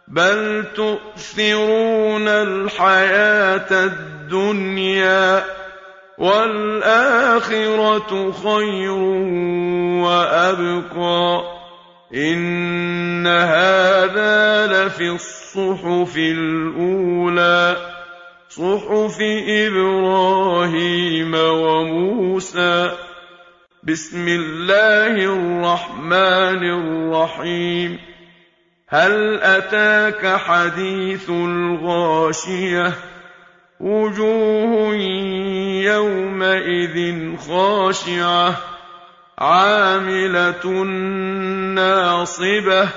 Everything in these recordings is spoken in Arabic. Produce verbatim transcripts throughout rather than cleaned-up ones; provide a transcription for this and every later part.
بل تؤثرون الحياة الدنيا والآخرة خير وأبقى إن هذا لفي الصحف الأولى صحف إبراهيم وموسى. بسم الله الرحمن الرحيم. هل أتاك حديث الغاشية وجوه يومئذ خاشعة عاملة ناصبة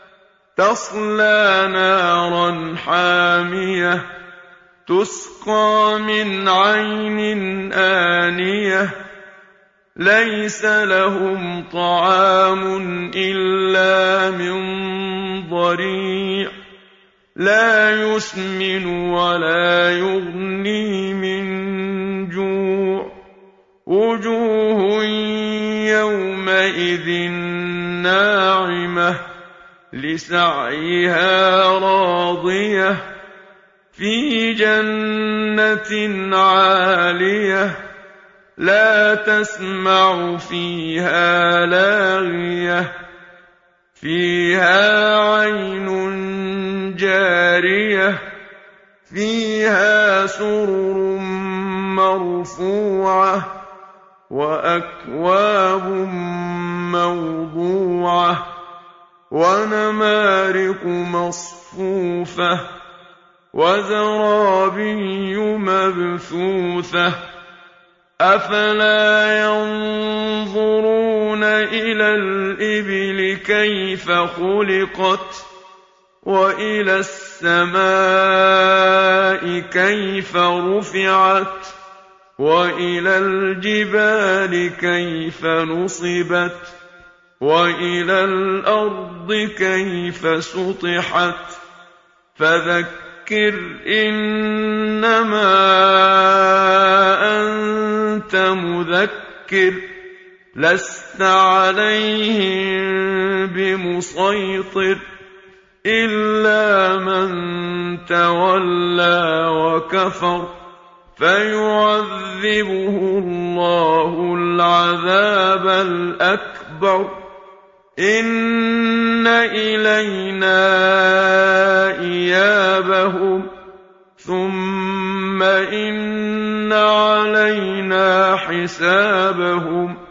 تصلى نارا حامية تسقى من عين آنية ليس لهم طعام إلا من ضريع لا يسمن ولا يغني من جوع وجوه يومئذ ناعمة لسعيها راضية في جنة عالية لا تسمع فيها لاغية فيها عين جارية فيها سرر مرفوعة وأكواب موضوعة ونمارق مصفوفة وزرابي مبثوثة أفلا ينظرون إلى الإبل كيف خلقت وإلى السماء كيف رفعت وإلى الجبال كيف نصبت وإلى الأرض كيف سطحت فذكر إنما أنت مذكر لست عليهم بمسيطر إلا من تولى وكفر فيعذبه الله العذاب الأكبر إن إلينا إيابهم ثم إن علينا حسابهم